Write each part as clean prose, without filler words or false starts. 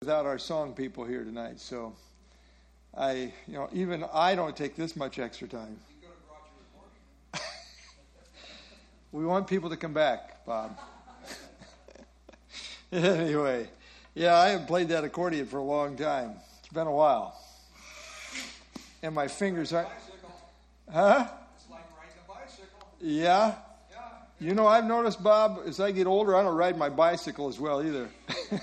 without our song people here tonight, so even I don't take this much extra time. You could have brought your recording. We want people to come back, Bob. Anyway, I haven't played that accordion for a long time. It's been a while. And my fingers aren't... Huh? It's like riding a bicycle. Yeah? Yeah. I've noticed, Bob, as I get older, I don't ride my bicycle as well either. I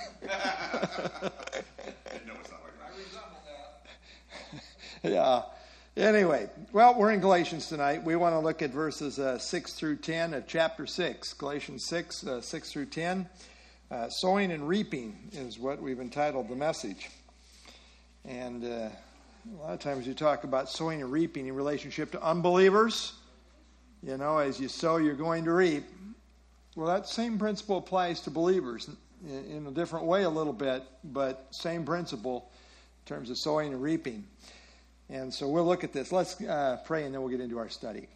resemble that. Yeah. Anyway, well, we're in Galatians tonight. We want to look at verses 6 through 10 of chapter 6. Galatians 6, 6 through 10. Sowing and reaping is what we've entitled the message. And a lot of times you talk about sowing and reaping in relationship to unbelievers. As you sow, you're going to reap. Well, that same principle applies to believers in a different way a little bit, but same principle in terms of sowing and reaping. And so we'll look at this. Let's pray, and then we'll get into our study.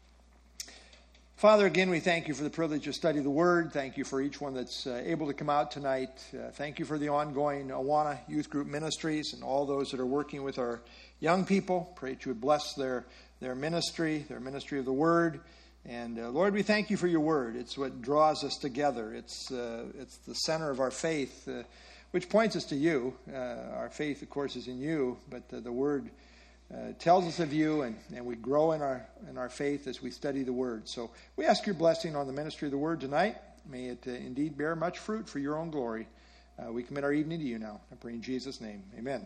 Father, again, we thank you for the privilege to study the Word. Thank you for each one that's able to come out tonight. Thank you for the ongoing Awana Youth Group Ministries and all those that are working with our young people. Pray that you would bless their ministry of the Word. And Lord, we thank you for your Word. It's what draws us together. It's the center of our faith, which points us to you. Our faith, of course, is in you, but the Word tells us of you, and we grow in our faith as we study the Word. So we ask your blessing on the ministry of the Word tonight. May it indeed bear much fruit for your own glory. We commit our evening to you now. I pray in Jesus' name. Amen.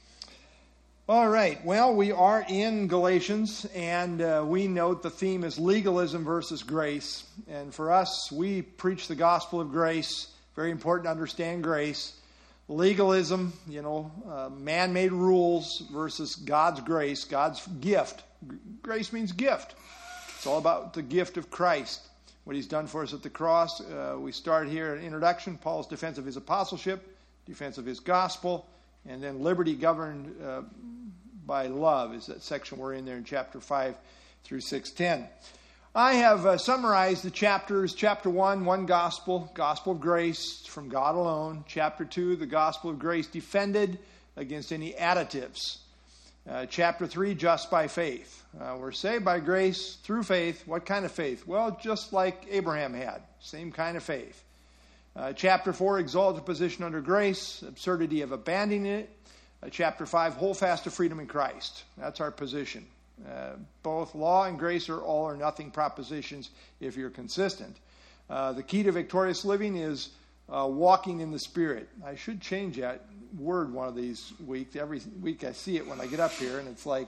All right. Well, we are in Galatians, and we note the theme is legalism versus grace. And for us, we preach the gospel of grace. Very important to understand grace. Legalism, man-made rules versus God's grace, God's gift. Grace means gift. It's all about the gift of Christ, what he's done for us at the cross. We start here in introduction, Paul's defense of his apostleship, defense of his gospel, and then liberty governed by love is that section we're in there in chapter 5 through 6:10. I have summarized the chapters. Chapter 1, one gospel of grace from God alone. Chapter 2, the gospel of grace defended against any additives. Chapter 3, just by faith. We're saved by grace through faith. What kind of faith? Well, just like Abraham had. Same kind of faith. Chapter 4, exalted position under grace. Absurdity of abandoning it. Chapter 5, hold fast to freedom in Christ. That's our position. Both law and grace are all or nothing propositions if you're consistent. The key to victorious living is walking in the Spirit. I should change that word one of these weeks. Every week I see it when I get up here, and it's like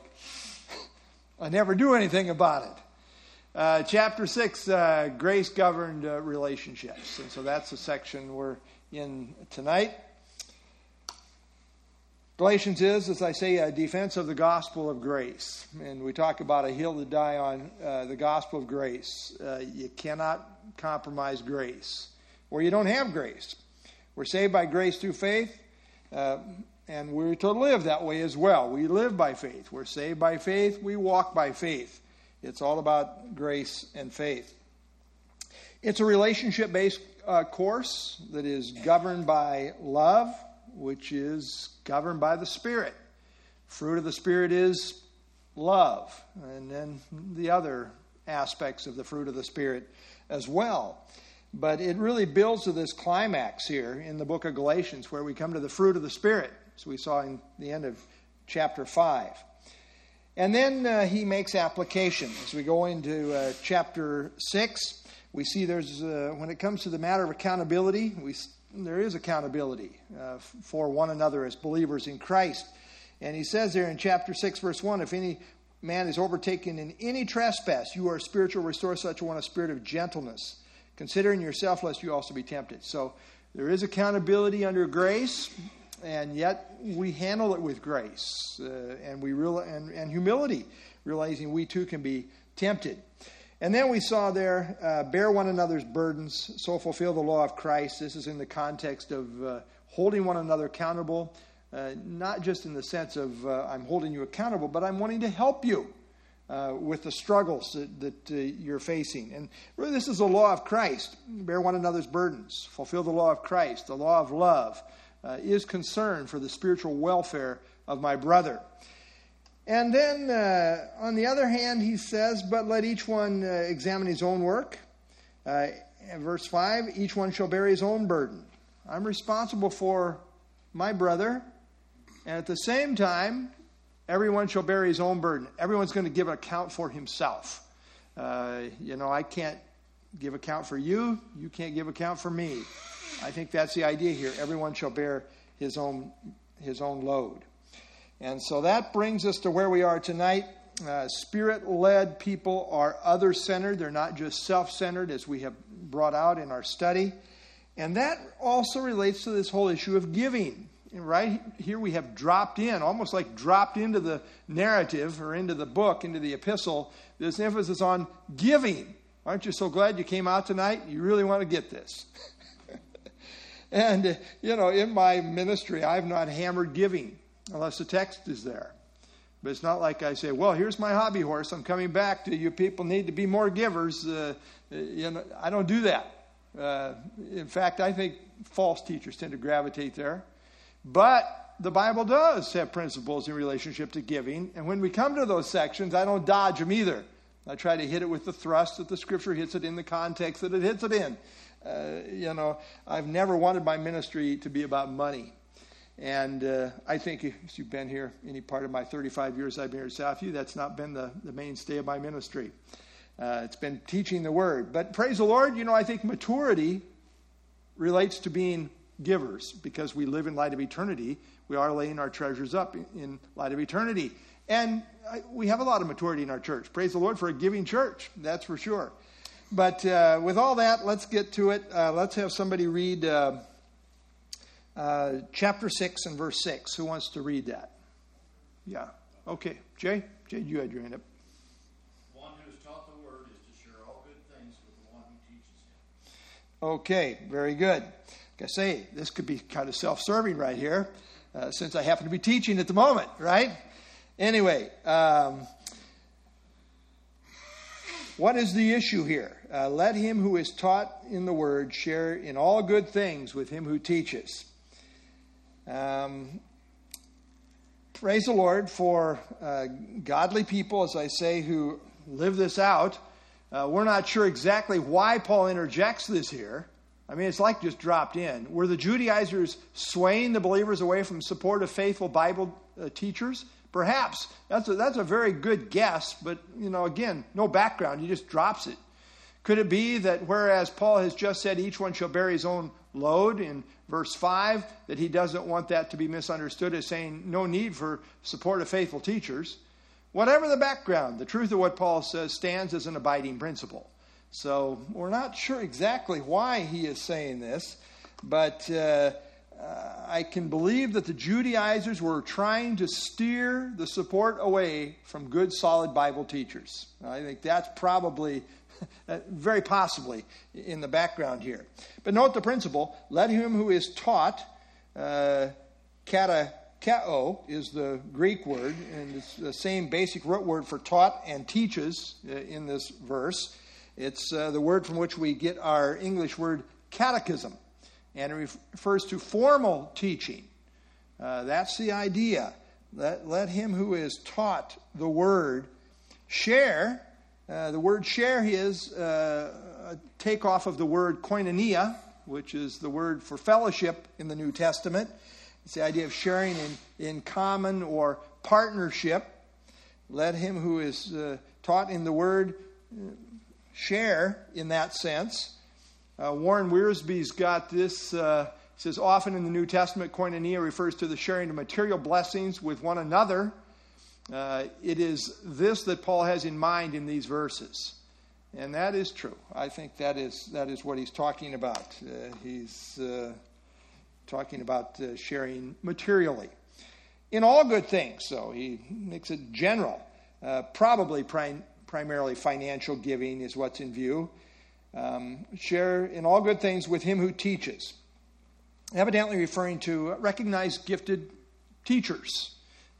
I never do anything about it. Chapter 6, grace-governed relationships. And so that's the section we're in tonight. Galatians is, as I say, a defense of the gospel of grace. And we talk about a hill to die on, the gospel of grace. You cannot compromise grace, or you don't have grace. We're saved by grace through faith, and we're to live that way as well. We live by faith. We're saved by faith. We walk by faith. It's all about grace and faith. It's a relationship-based course that is governed by love, which is governed by the Spirit. Fruit of the Spirit is love, and then the other aspects of the fruit of the Spirit as well. But it really builds to this climax here in the book of Galatians, where we come to the fruit of the Spirit, as we saw in the end of chapter 5. And then he makes application. As we go into chapter 6, we see there's, when it comes to the matter of accountability, there is accountability for one another as believers in Christ. And he says there in chapter 6, verse 1, if any man is overtaken in any trespass, you are spiritual, restore such one a spirit of gentleness, considering yourself lest you also be tempted. So there is accountability under grace, and yet we handle it with grace and humility, realizing we too can be tempted. And then we saw there, bear one another's burdens, so fulfill the law of Christ. This is in the context of holding one another accountable, not just in the sense of I'm holding you accountable, but I'm wanting to help you with the struggles that you're facing. And really, this is the law of Christ. Bear one another's burdens, fulfill the law of Christ, the law of love, is concerned for the spiritual welfare of my brother. And then, on the other hand, he says, but let each one examine his own work. Verse 5, each one shall bear his own burden. I'm responsible for my brother, and at the same time, everyone shall bear his own burden. Everyone's going to give an account for himself. I can't give account for you. You can't give account for me. I think that's the idea here. Everyone shall bear his own load. And so that brings us to where we are tonight. Spirit-led people are other-centered. They're not just self-centered, as we have brought out in our study. And that also relates to this whole issue of giving. Right here we have dropped in, almost like dropped into the narrative or into the book, into the epistle, this emphasis on giving. Aren't you so glad you came out tonight? You really want to get this. And, in my ministry, I've not hammered giving unless the text is there. But it's not like I say, well, here's my hobby horse. I'm coming back to you people need to be more givers. I don't do that. In fact, I think false teachers tend to gravitate there. But the Bible does have principles in relationship to giving. And when we come to those sections, I don't dodge them either. I try to hit it with the thrust that the Scripture hits it in, the context that it hits it in. I've never wanted my ministry to be about money. And I think if you've been here any part of my 35 years I've been here at Southview, that's not been the mainstay of my ministry. It's been teaching the Word. But praise the Lord, I think maturity relates to being givers because we live in light of eternity. We are laying our treasures up in light of eternity. And we have a lot of maturity in our church. Praise the Lord for a giving church, that's for sure. But with all that, let's get to it. Let's have somebody read chapter 6 and verse 6. Who wants to read that? Yeah. Okay. Jay, you had your hand up. One who is taught the word is to share all good things with the one who teaches him. Okay, very good. Like I say, this could be kind of self-serving right here, since I happen to be teaching at the moment, right? Anyway, what is the issue here? Let him who is taught in the word share in all good things with him who teaches. Praise the Lord for godly people, as I say, who live this out. We're not sure exactly why Paul interjects this here. I mean, it's like just dropped in. Were the Judaizers swaying the believers away from support of faithful Bible teachers? Perhaps. That's a very good guess, but, again, no background. He just drops it. Could it be that whereas Paul has just said each one shall bear his own load in verse 5, that he doesn't want that to be misunderstood as saying no need for support of faithful teachers? Whatever the background, the truth of what Paul says stands as an abiding principle. So we're not sure exactly why he is saying this, but I can believe that the Judaizers were trying to steer the support away from good, solid Bible teachers. I think that's probably, very possibly, in the background here. But note the principle, let him who is taught, katakao is the Greek word, and it's the same basic root word for taught and teaches in this verse. It's the word from which we get our English word catechism. And it refers to formal teaching. That's the idea. Let him who is taught the word share. The word share is a takeoff of the word koinonia, which is the word for fellowship in the New Testament. It's the idea of sharing in common or partnership. Let him who is taught in the word share in that sense. Warren Wiersbe's got this, says often in the New Testament, koinonia refers to the sharing of material blessings with one another. It is this that Paul has in mind in these verses. And that is true. I think that is what he's talking about. He's talking about sharing materially. In all good things, so he makes it general. Probably primarily financial giving is what's in view. Share in all good things with him who teaches. Evidently referring to recognized gifted teachers.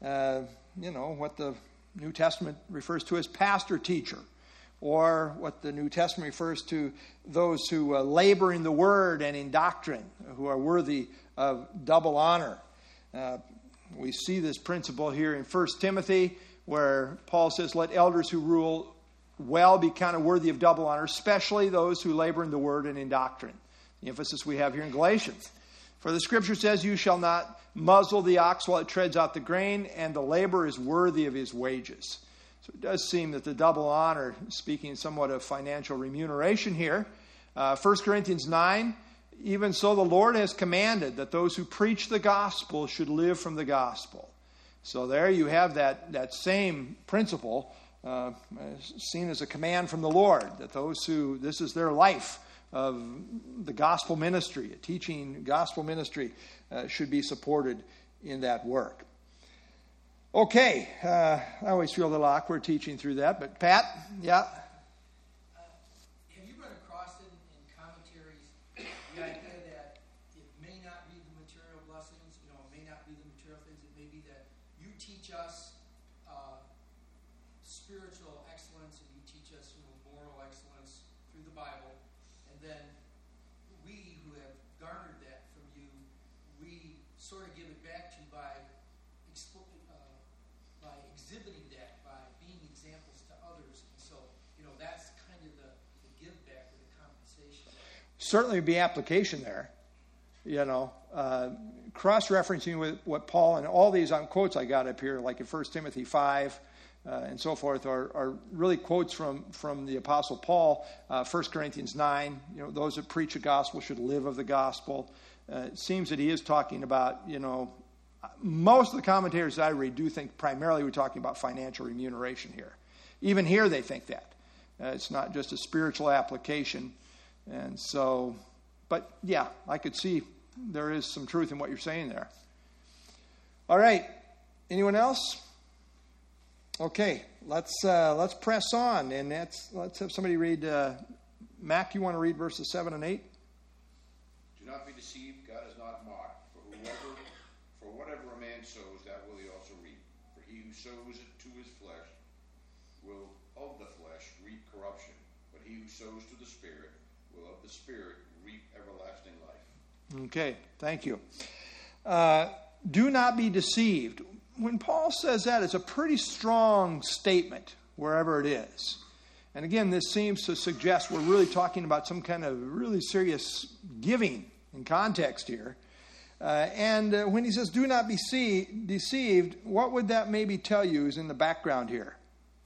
What the New Testament refers to as pastor-teacher. Or what the New Testament refers to those who labor in the word and in doctrine, who are worthy of double honor. We see this principle here in 1 Timothy, where Paul says, let elders who rule well be counted worthy of double honor, especially those who labor in the word and in doctrine. The emphasis we have here in Galatians. For the scripture says, you shall not muzzle the ox while it treads out the grain, and the laborer is worthy of his wages. So it does seem that the double honor, speaking somewhat of financial remuneration here. 1 Corinthians 9, even so the Lord has commanded that those who preach the gospel should live from the gospel. So there you have that same principle seen as a command from the Lord, that those who, this is their life of the gospel ministry, a teaching gospel ministry, should be supported in that work. Okay, I always feel a little awkward teaching through that, but Pat, yeah? Have you run across in commentaries the idea that it may not be the material blessings, it may not be the material things, it may be that you teach us spiritual excellence and you teach us moral excellence through the Bible, and then we who have garnered that from you, we sort of give it back to you by exhibiting that, by being examples to others. And so, that's kind of the give back or the compensation. Certainly be application there. Cross-referencing with what Paul and all these quotes I got up here, like in 1 Timothy 5 and so forth, are really quotes from the Apostle Paul. 1 Corinthians 9, those that preach the gospel should live of the gospel. It seems that he is talking about, most of the commentators I read do think primarily we're talking about financial remuneration here. Even here they think that. It's not just a spiritual application. And so, but yeah, I could see there is some truth in what you're saying there. All right. Anyone else? Okay, let's press on, and let's have somebody read. Mac, you want to read verses 7 and 8? Do not be deceived, God is not mocked. For whatever a man sows, that will he also reap. For he who sows it to his flesh will of the flesh reap corruption, but he who sows to the Spirit will of the Spirit reap everlasting life. Okay, thank you. Do not be deceived. When Paul says that, it's a pretty strong statement, wherever it is. And again, this seems to suggest we're really talking about some kind of really serious giving in context here. And when he says, do not be deceived, what would that maybe tell you is in the background here?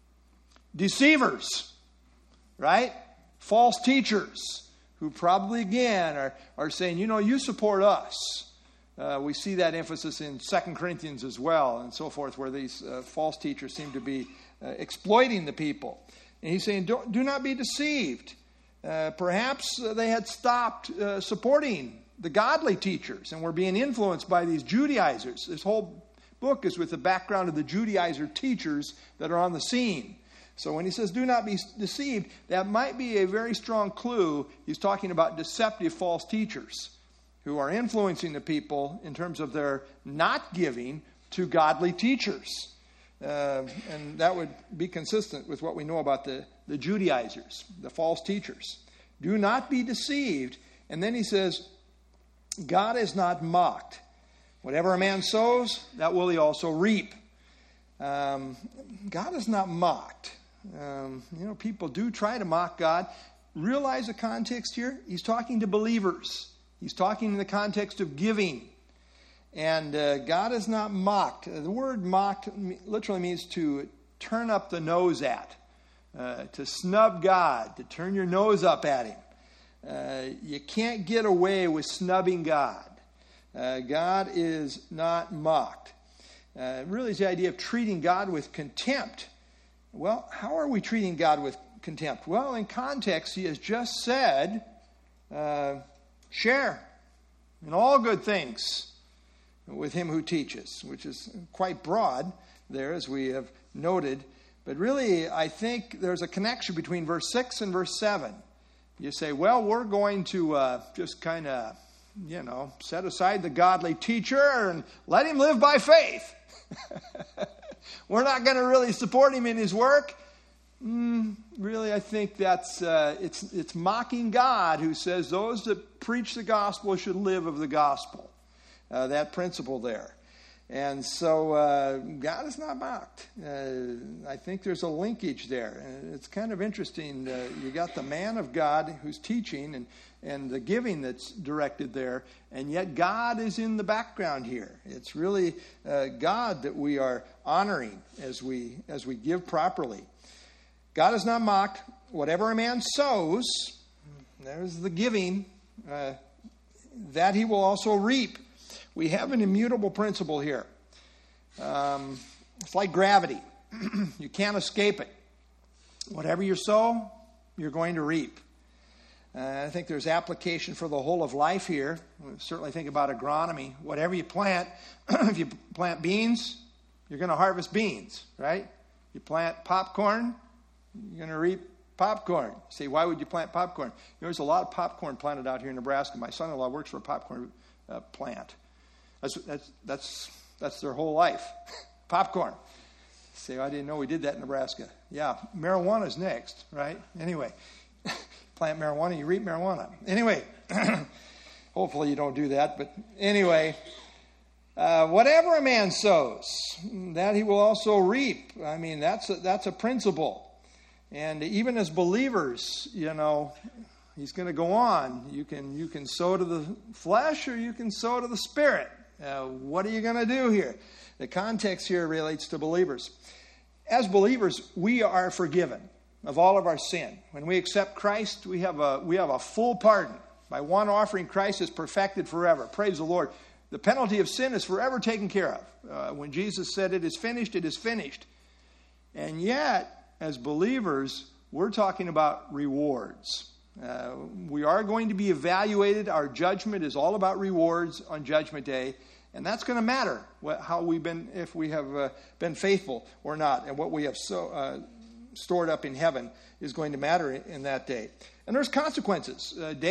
Deceivers, right? False teachers who probably, again, are saying, you support us. We see that emphasis in 2 Corinthians as well and so forth, where these false teachers seem to be exploiting the people. And he's saying, do not be deceived. Perhaps they had stopped supporting the godly teachers and were being influenced by these Judaizers. This whole book is with the background of the Judaizer teachers that are on the scene. So when he says, do not be deceived, that might be a very strong clue. He's talking about deceptive false teachers who are influencing the people in terms of their not giving to godly teachers. And that would be consistent with what we know about the Judaizers, the false teachers. Do not be deceived. And then he says, God is not mocked. Whatever a man sows, that will he also reap. God is not mocked. People do try to mock God. Realize the context here. He's talking to believers. He's talking in the context of giving. And God is not mocked. The word mocked literally means to turn up the nose at, to snub God, to turn your nose up at him. You can't get away with snubbing God. God is not mocked. Really, it's the idea of treating God with contempt. Well, how are we treating God with contempt? Well, in context, he has just said, share in all good things with him who teaches, which is quite broad there, as we have noted. But really, I think there's a connection between verse 6 and verse 7. You say, well, we're going to just kind of, set aside the godly teacher and let him live by faith. We're not going to really support him in his work. Really, I think that's it's mocking God, who says those that preach the gospel should live of the gospel. that principle there. And so God is not mocked. I think there's a linkage there. And it's kind of interesting. You got the man of God who's teaching and the giving that's directed there, and yet God is in the background here. It's really God that we are honoring as we give properly. God is not mocked. Whatever a man sows, there's the giving, that he will also reap. We have an immutable principle here. It's like gravity. You can't escape it. Whatever you sow, you're going to reap. I think there's application for the whole of life here. We certainly think about agronomy. Whatever you plant, if you plant beans, you're going to harvest beans, right? You plant popcorn, you're going to reap popcorn. You say, why would you plant popcorn? There's a lot of popcorn planted out here in Nebraska. My son-in-law works for a popcorn plant. That's their whole life. Popcorn. Say, I didn't know we did that in Nebraska. Yeah, marijuana's next, right? Anyway, plant marijuana, you reap marijuana. Anyway, hopefully you don't do that. But anyway, whatever a man sows, that he will also reap. I mean, that's a principle. And even as believers, he's going to go on. You can sow to the flesh or you can sow to the spirit. What are you going to do here? The context here relates to believers. As believers, we are forgiven of all of our sin. When we accept Christ, we have a full pardon. By one offering, Christ is perfected forever. Praise the Lord. The penalty of sin is forever taken care of. When Jesus said it is finished, it is finished. And yet, as believers, we're talking about rewards. We are going to be evaluated. Our judgment is all about rewards on Judgment Day. And that's going to matter, if we have been faithful or not. And what we have stored up in heaven is going to matter in that day. And there's consequences.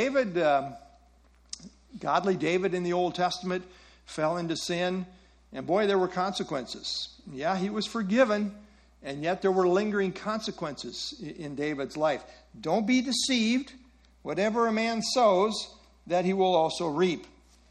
Godly David in the Old Testament fell into sin. And boy, there were consequences. Yeah, he was forgiven. And yet there were lingering consequences in David's life. Don't be deceived. Whatever a man sows, that he will also reap.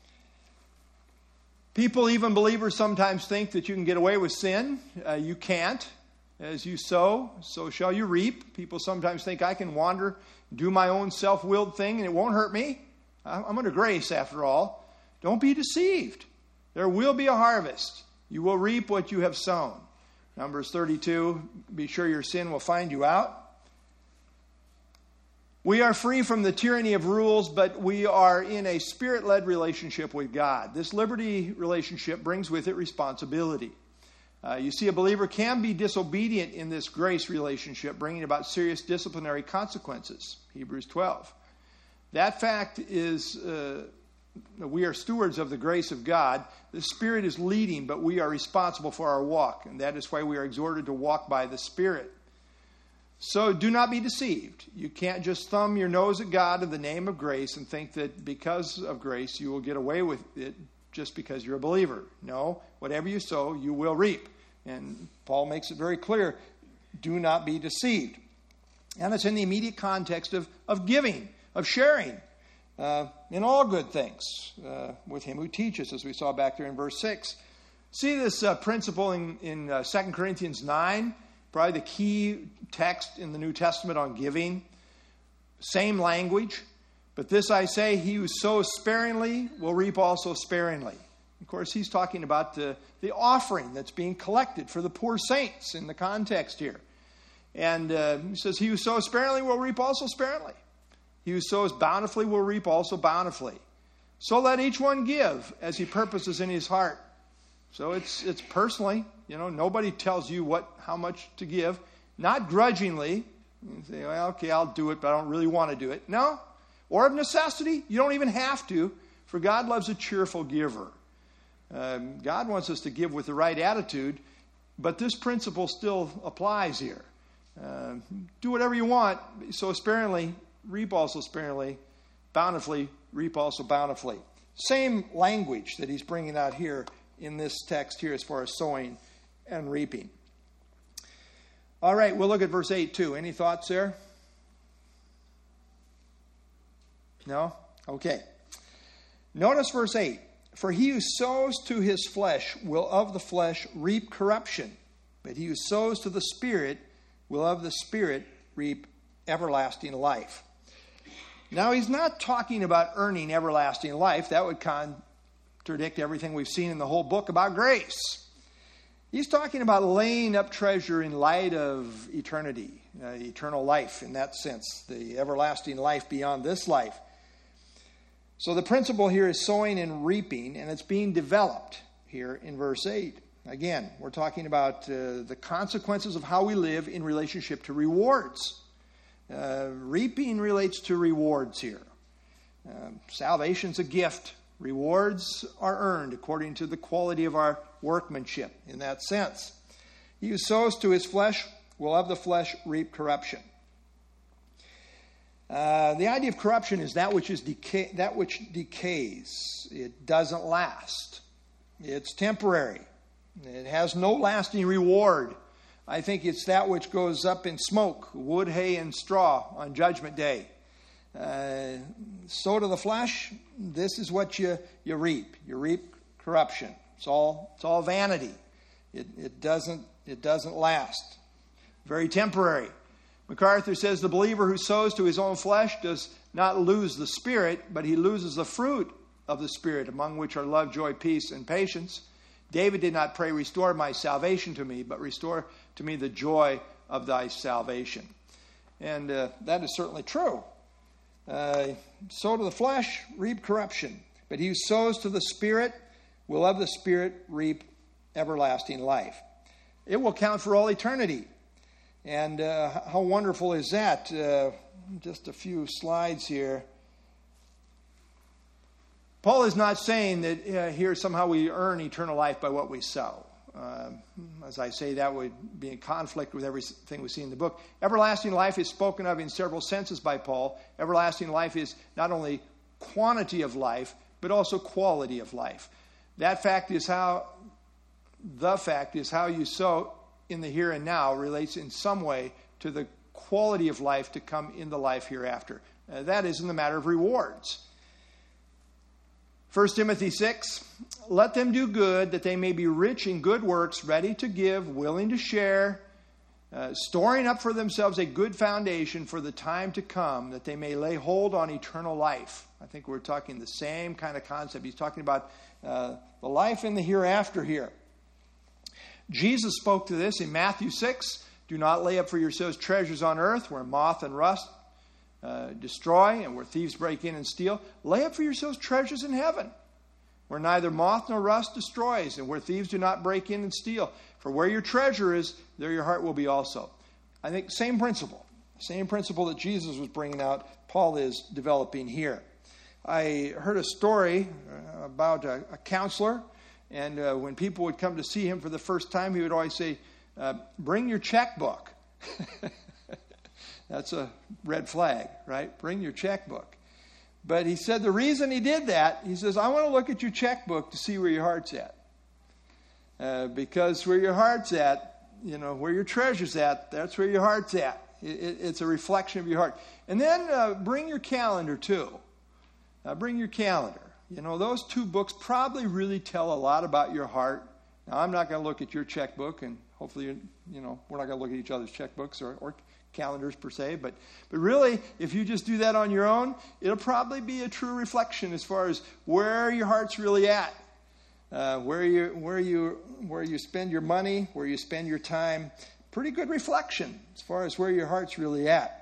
People, even believers, sometimes think that you can get away with sin. You can't. As you sow, so shall you reap. People sometimes think I can wander, do my own self-willed thing, and it won't hurt me. I'm under grace, after all. Don't be deceived. There will be a harvest. You will reap what you have sown. Numbers 32, be sure your sin will find you out. We are free from the tyranny of rules, but we are in a spirit-led relationship with God. This liberty relationship brings with it responsibility. You see, a believer can be disobedient in this grace relationship, bringing about serious disciplinary consequences. Hebrews 12. That fact is, we are stewards of the grace of God. The Spirit is leading, but we are responsible for our walk. And that is why we are exhorted to walk by the Spirit. So do not be deceived. You can't just thumb your nose at God in the name of grace and think that because of grace you will get away with it just because you're a believer. No, whatever you sow, you will reap. And Paul makes it very clear, do not be deceived. And it's in the immediate context of giving, of sharing in all good things with him who teaches, as we saw back there in verse 6. See this principle in 2 Corinthians 9, probably the key text in the New Testament on giving. Same language. But this I say, he who sows sparingly will reap also sparingly. Of course, he's talking about the offering that's being collected for the poor saints in the context here. And he says, he who sows sparingly will reap also sparingly. He who sows bountifully will reap also bountifully. So let each one give as he purposes in his heart. So it's personally, nobody tells you how much to give. Not grudgingly. You say, well, okay, I'll do it, but I don't really want to do it. No. Or of necessity, you don't even have to, for God loves a cheerful giver. God wants us to give with the right attitude, but this principle still applies here. Do whatever you want, sow sparingly, reap also sparingly, bountifully, reap also bountifully. Same language that he's bringing out here in this text here as far as sowing and reaping. All right, we'll look at verse 8 too. Any thoughts there? No? Okay. Notice verse 8. For he who sows to his flesh will of the flesh reap corruption, but he who sows to the Spirit will of the Spirit reap everlasting life. Now, he's not talking about earning everlasting life. That would contradict everything we've seen in the whole book about grace. He's talking about laying up treasure in light of eternity, eternal life in that sense, the everlasting life beyond this life. So the principle here is sowing and reaping, and it's being developed here in verse 8. Again, we're talking about the consequences of how we live in relationship to rewards. Reaping relates to rewards here. Salvation's a gift. Rewards are earned according to the quality of our workmanship in that sense. He who sows to his flesh will of the flesh reap corruption. The idea of corruption is that which decays. It doesn't last. It's temporary. It has no lasting reward. I think it's that which goes up in smoke, wood, hay, and straw on Judgment Day. Sow to the flesh, this is what you reap. You reap corruption. It's all vanity. It doesn't last. Very temporary. MacArthur says the believer who sows to his own flesh does not lose the Spirit, but he loses the fruit of the Spirit, among which are love, joy, peace, and patience. David did not pray, restore my salvation to me, but restore to me the joy of thy salvation. And that is certainly true. Sow to the flesh, reap corruption. But he who sows to the Spirit will of the Spirit reap everlasting life. It will count for all eternity. And how wonderful is that? Just a few slides here. Paul is not saying that here somehow we earn eternal life by what we sow. As I say, that would be in conflict with everything we see in the book. Everlasting life is spoken of in several senses by Paul. Everlasting life is not only quantity of life, but also quality of life. The fact is how you sow in the here and now relates in some way to the quality of life to come in the life hereafter. That is in the matter of rewards. 1 Timothy 6, let them do good, that they may be rich in good works, ready to give, willing to share, storing up for themselves a good foundation for the time to come, that they may lay hold on eternal life. I think we're talking the same kind of concept. He's talking about the life in the hereafter here. Jesus spoke to this in Matthew 6. Do not lay up for yourselves treasures on earth where moth and rust destroy and where thieves break in and steal. Lay up for yourselves treasures in heaven where neither moth nor rust destroys and where thieves do not break in and steal. For where your treasure is, there your heart will be also. I think same principle that Jesus was bringing out, Paul is developing here. I heard a story about a counselor. And when people would come to see him for the first time, he would always say, bring your checkbook. That's a red flag, right? Bring your checkbook. But he said the reason he did that, he says, I want to look at your checkbook to see where your heart's at. Because where your heart's at, where your treasure's at, that's where your heart's at. It's a reflection of your heart. And then bring your calendar too. Bring your calendar. Those two books probably really tell a lot about your heart. Now, I'm not going to look at your checkbook, and hopefully, we're not going to look at each other's checkbooks or calendars per se. But really, if you just do that on your own, it'll probably be a true reflection as far as where your heart's really at, where you spend your money, where you spend your time. Pretty good reflection as far as where your heart's really at.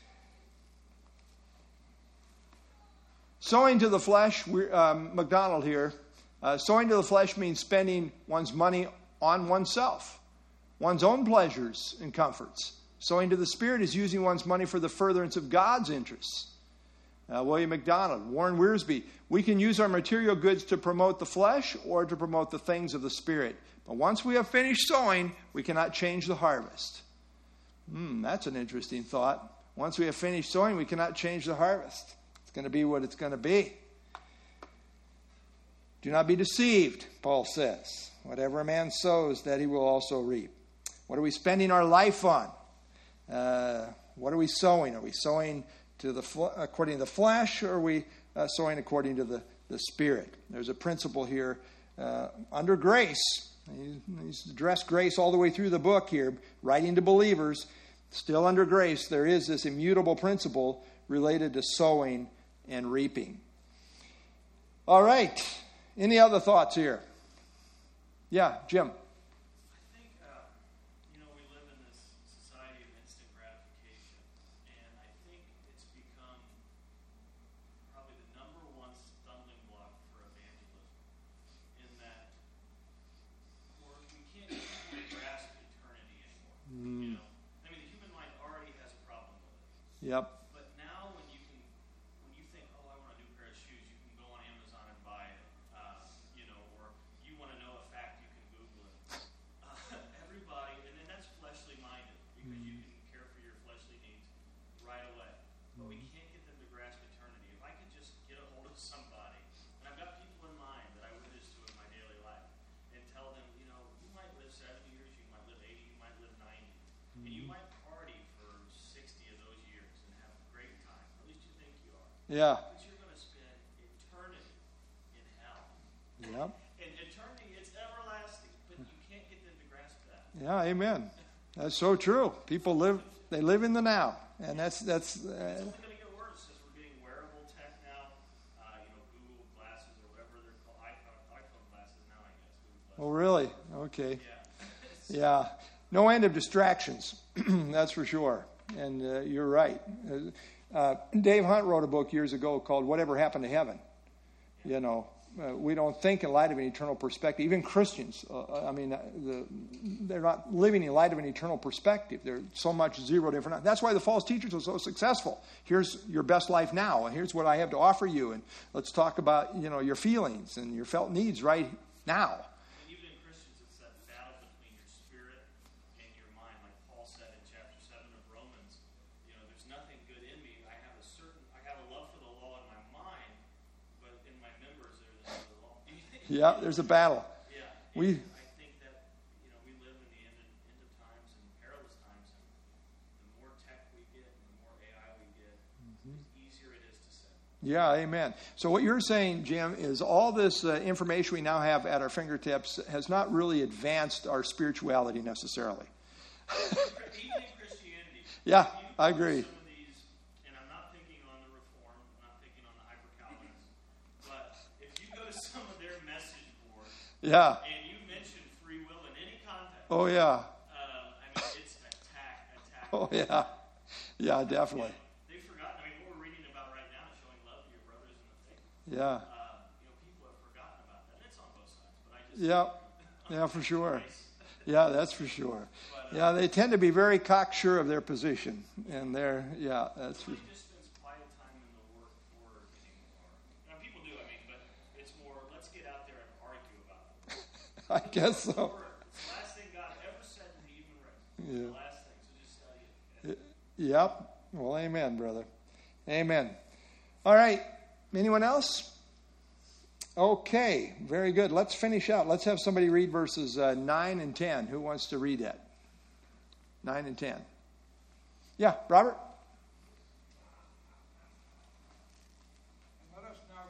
Sowing to the flesh, MacDonald here, sowing to the flesh means spending one's money on oneself, one's own pleasures and comforts. Sowing to the Spirit is using one's money for the furtherance of God's interests. William MacDonald, Warren Wiersbe, we can use our material goods to promote the flesh or to promote the things of the Spirit. But once we have finished sowing, we cannot change the harvest. That's an interesting thought. Once we have finished sowing, we cannot change the harvest. It's going to be what it's going to be. Do not be deceived, Paul says. Whatever a man sows, that he will also reap. What are we spending our life on? What are we sowing? Are we sowing to according to the flesh, or are we sowing according to the the Spirit. There's a principle here under grace. He's addressed grace all the way through the book here, writing to believers. Still under grace, there is this immutable principle related to sowing and reaping. All right. Any other thoughts here? Yeah, Jim. I think, we live in this society of instant gratification, and I think it's become probably the number one stumbling block for evangelism, in that we can't grasp eternity anymore. I mean, the human mind already has a problem with it. Yep. But now, when you think, oh, I want a new pair of shoes, you can go on Amazon and buy it, or you want to know a fact, you can Google it. Everybody, and then that's fleshly minded, because you can care for your fleshly needs right away. But we can't get them to grasp eternity. If I could just get a hold of somebody, and I've got people in mind that I witness to in my daily life, and tell them, you might live 70 years, you might live 80, you might live 90, and you might party for 60 of those years and have a great time. At least you think you are. Yeah. But you're going to spend eternity in hell. Yep. And eternity, it's everlasting, but you can't get them to grasp that. Yeah, amen. That's so true. People live in the now. And that's It's only going to get worse as we're getting wearable tech now. Google glasses or whatever they're called. iPhone glasses now, I guess. Google glasses. Oh, really? Okay. Yeah. Yeah. No end of distractions. That's for sure. And you're right. Dave Hunt wrote a book years ago called Whatever Happened to Heaven. We don't think in light of an eternal perspective. Even Christians, they're not living in light of an eternal perspective. They're so much zero different. That's why the false teachers are so successful. Here's your best life now, and here's what I have to offer you, and let's talk about your feelings and your felt needs right now. And even in Christians, it's that battle between your spirit and your mind. Like Paul said in chapter 7 of Romans, there's nothing good in me. I have a love for the law in my mind, but in my members there's the law. Yeah, there's a battle. Yeah. We I think that we live in the end of times and perilous times, and the more tech we get and the more AI we get, the easier it is to sin. Yeah, amen. So what you're saying, Jim, is all this information we now have at our fingertips has not really advanced our spirituality necessarily. Even in Christianity. Yeah, I agree. Some of these, and I'm not picking on the Reformed, I'm not picking on the hyper-Calvinists, but if you go to some of their message boards, Yeah. and you mention free will in any context, Oh, yeah. it's attack. Oh, yeah. Yeah, definitely. They've forgotten. What we're reading about right now is showing love to your brothers in the faith. Yeah. People have forgotten about that. And it's on both sides, but I just Yeah, for sure. Yeah, that's for sure. Yeah, they tend to be very cocksure of their position, and that's for Nobody just spends quiet time in the word anymore. Now, people do, but it's more, let's get out there and argue about it. I guess so. It's the last thing God ever said in the human race. Yeah. The last thing, so just study it. Yep. Well, amen, brother. Amen. All right. Anyone else? Okay. Very good. Let's finish out. Let's have somebody read verses 9 and 10. Who wants to read that? 9 and 10. Yeah, Robert? And let us not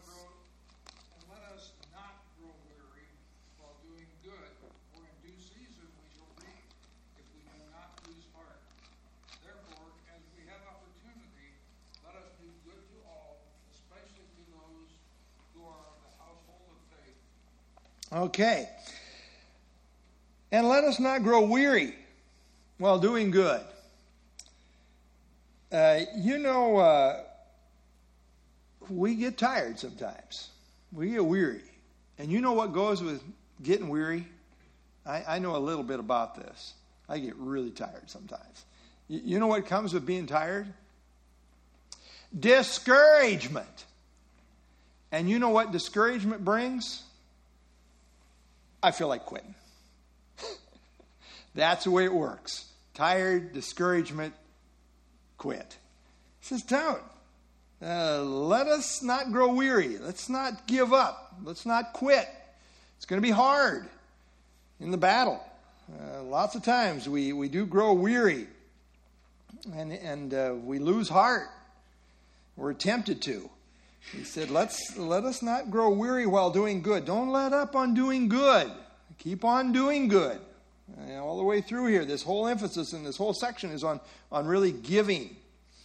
grow weary while doing good, for in due season we shall reap if we do not lose heart. Therefore, as we have opportunity, let us do good to all, especially to those who are of the household of faith. Okay. And let us not grow weary while doing good. We get tired sometimes. We get weary. And you know what goes with getting weary? I know a little bit about this. I get really tired sometimes. You know what comes with being tired? Discouragement. And you know what discouragement brings? I feel like quitting. That's the way it works. Tired, discouragement, quit. He says, don't. Let us not grow weary. Let's not give up. Let's not quit. It's going to be hard in the battle. Lots of times we do grow weary and we lose heart. We're tempted to. He said, let us not grow weary while doing good. Don't let up on doing good. Keep on doing good. All the way through here, this whole emphasis in this whole section is on really giving.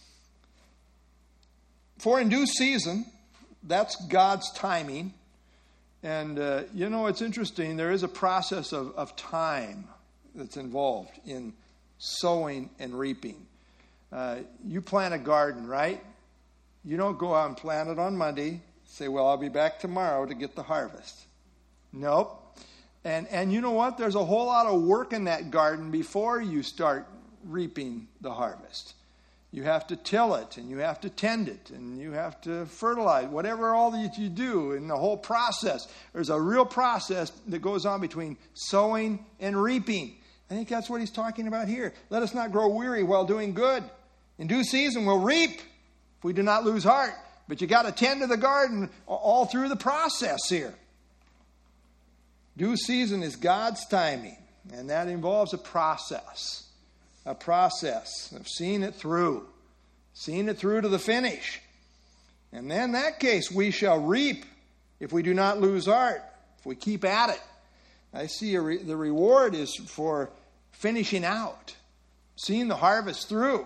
For in due season, that's God's timing. And, it's interesting. There is a process of time that's involved in sowing and reaping. You plant a garden, right? You don't go out and plant it on Monday, say, well, I'll be back tomorrow to get the harvest. Nope. And you know what? There's a whole lot of work in that garden before you start reaping the harvest. You have to till it, and you have to tend it, and you have to fertilize, whatever all that you do in the whole process. There's a real process that goes on between sowing and reaping. I think that's what he's talking about here. Let us not grow weary while doing good. In due season, we'll reap if we do not lose heart. But you got to tend to the garden all through the process here. Due season is God's timing, and that involves a process of seeing it through to the finish. And then in that case, we shall reap if we do not lose heart, if we keep at it. I see the reward is for finishing out, seeing the harvest through.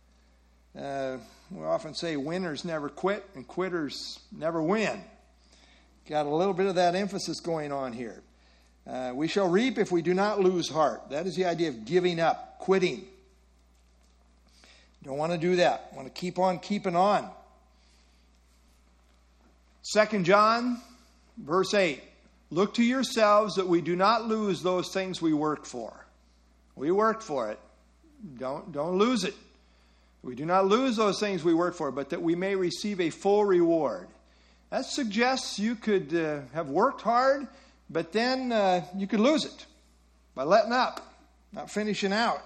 We often say winners never quit and quitters never win. Got a little bit of that emphasis going on here. We shall reap if we do not lose heart. That is the idea of giving up, quitting. Don't want to do that. Want to keep on keeping on. 2 John, verse 8. Look to yourselves that we do not lose those things we work for. We worked for it. Don't lose it. We do not lose those things we work for, but that we may receive a full reward. That suggests you could have worked hard, but then you could lose it by letting up, not finishing out.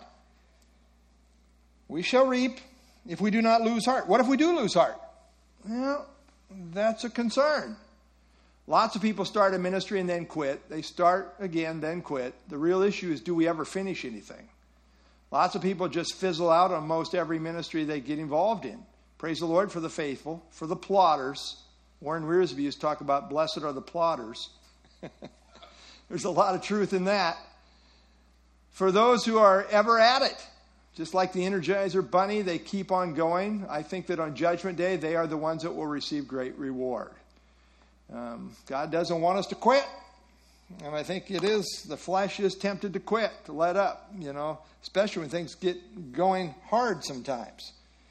We shall reap if we do not lose heart. What if we do lose heart? Well, that's a concern. Lots of people start a ministry and then quit. They start again, then quit. The real issue is, do we ever finish anything? Lots of people just fizzle out on most every ministry they get involved in. Praise the Lord for the faithful, for the plotters. Warren Wiersbe used to talk about blessed are the plotters. There's a lot of truth in that. For those who are ever at it, just like the Energizer Bunny, they keep on going. I think that on Judgment Day, they are the ones that will receive great reward. God doesn't want us to quit. And I think it is, the flesh is tempted to quit, to let up, especially when things get going hard sometimes.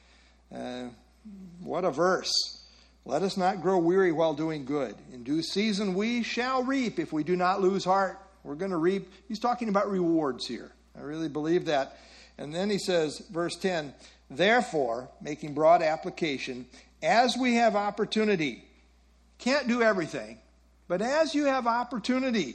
What a verse. Let us not grow weary while doing good. In due season we shall reap if we do not lose heart. We're going to reap. He's talking about rewards here. I really believe that. And then he says, verse 10, therefore, making broad application, as we have opportunity, can't do everything, but as you have opportunity,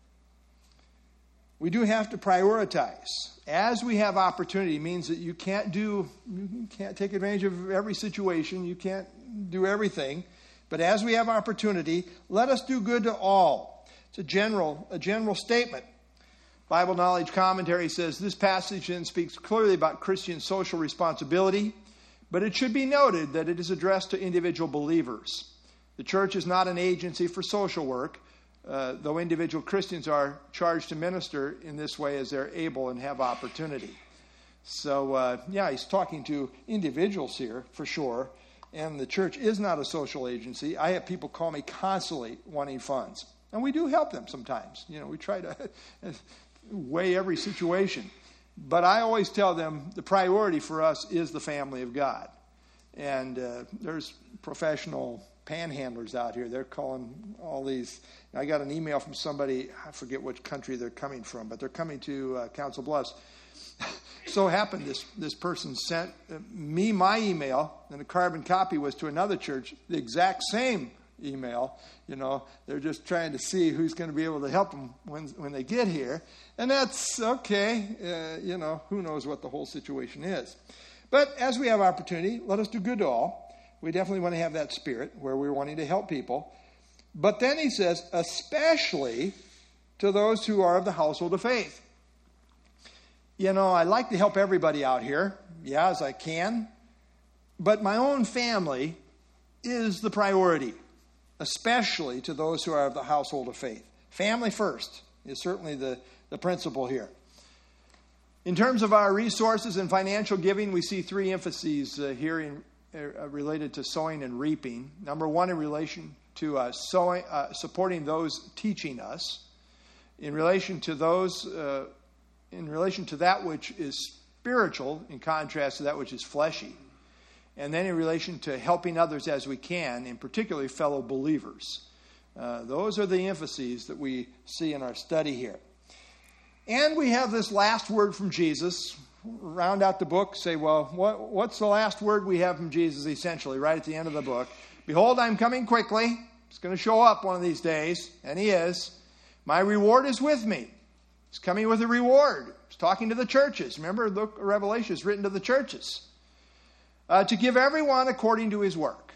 we do have to prioritize. As we have opportunity means that you can't take advantage of every situation. You can't do everything. But as we have opportunity, let us do good to all. It's a general statement. Bible Knowledge Commentary says this passage then speaks clearly about Christian social responsibility, but it should be noted that it is addressed to individual believers. The church is not an agency for social work, though individual Christians are charged to minister in this way as they're able and have opportunity. So, he's talking to individuals here, for sure, and the church is not a social agency. I have people call me constantly wanting funds, and we do help them sometimes. We try to weigh every situation. But I always tell them the priority for us is the family of God. And there's professional panhandlers out here. They're calling all these. I got an email from somebody, I forget which country they're coming from, but they're coming to Council Bluffs. So happened this person sent me my email, and a carbon copy was to another church, the exact same email. They're just trying to see who's going to be able to help them when they get here. And that's okay. Who knows what the whole situation is. But as we have opportunity, let us do good to all. We definitely want to have that spirit where we're wanting to help people. But then he says, especially to those who are of the household of faith. I like to help everybody out here, as I can. But my own family is the priority, especially to those who are of the household of faith. Family first is certainly the principle here. In terms of our resources and financial giving, we see three emphases here related to sowing and reaping. Number one, in relation to supporting those teaching us. In relation to that which is spiritual, in contrast to that which is fleshy. And then in relation to helping others as we can, and particularly fellow believers. Those are the emphases that we see in our study here. And we have this last word from Jesus. Round out the book, say, well, what's the last word we have from Jesus, essentially, right at the end of the book? Behold, I'm coming quickly. He's going to show up one of these days, and he is. My reward is with me. He's coming with a reward. He's talking to the churches. Remember, the book of Revelation is written to the churches. To give everyone according to his work.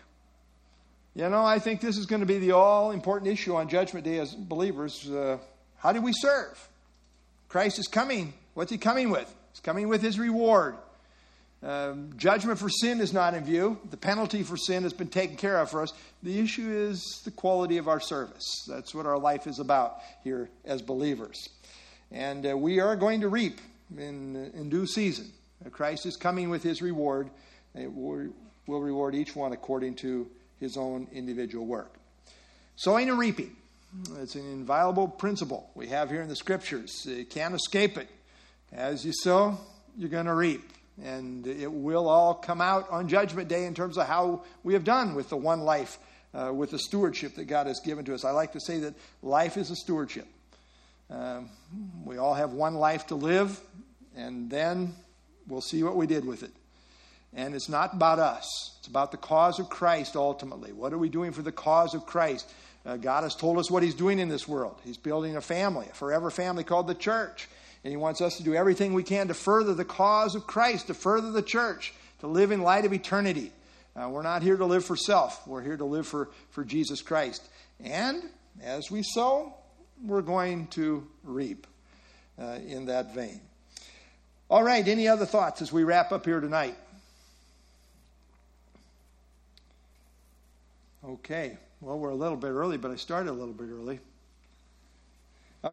I think this is going to be the all-important issue on Judgment Day as believers. How do we serve? Christ is coming. What's he coming with? He's coming with his reward. Judgment for sin is not in view. The penalty for sin has been taken care of for us. The issue is the quality of our service. That's what our life is about here as believers. And we are going to reap in due season. Christ is coming with his reward. It will reward each one according to his own individual work. Sowing and reaping. It's an inviolable principle we have here in the Scriptures. You can't escape it. As you sow, you're going to reap. And it will all come out on Judgment Day in terms of how we have done with the one life, with the stewardship that God has given to us. I like to say that life is a stewardship. We all have one life to live, and then we'll see what we did with it. And it's not about us. It's about the cause of Christ ultimately. What are we doing for the cause of Christ? God has told us what he's doing in this world. He's building a family, a forever family called the church. And he wants us to do everything we can to further the cause of Christ, to further the church, to live in light of eternity. We're not here to live for self. We're here to live for Jesus Christ. And as we sow, we're going to reap in that vein. All right, any other thoughts as we wrap up here tonight? Okay, well, we're a little bit early, but I started a little bit early.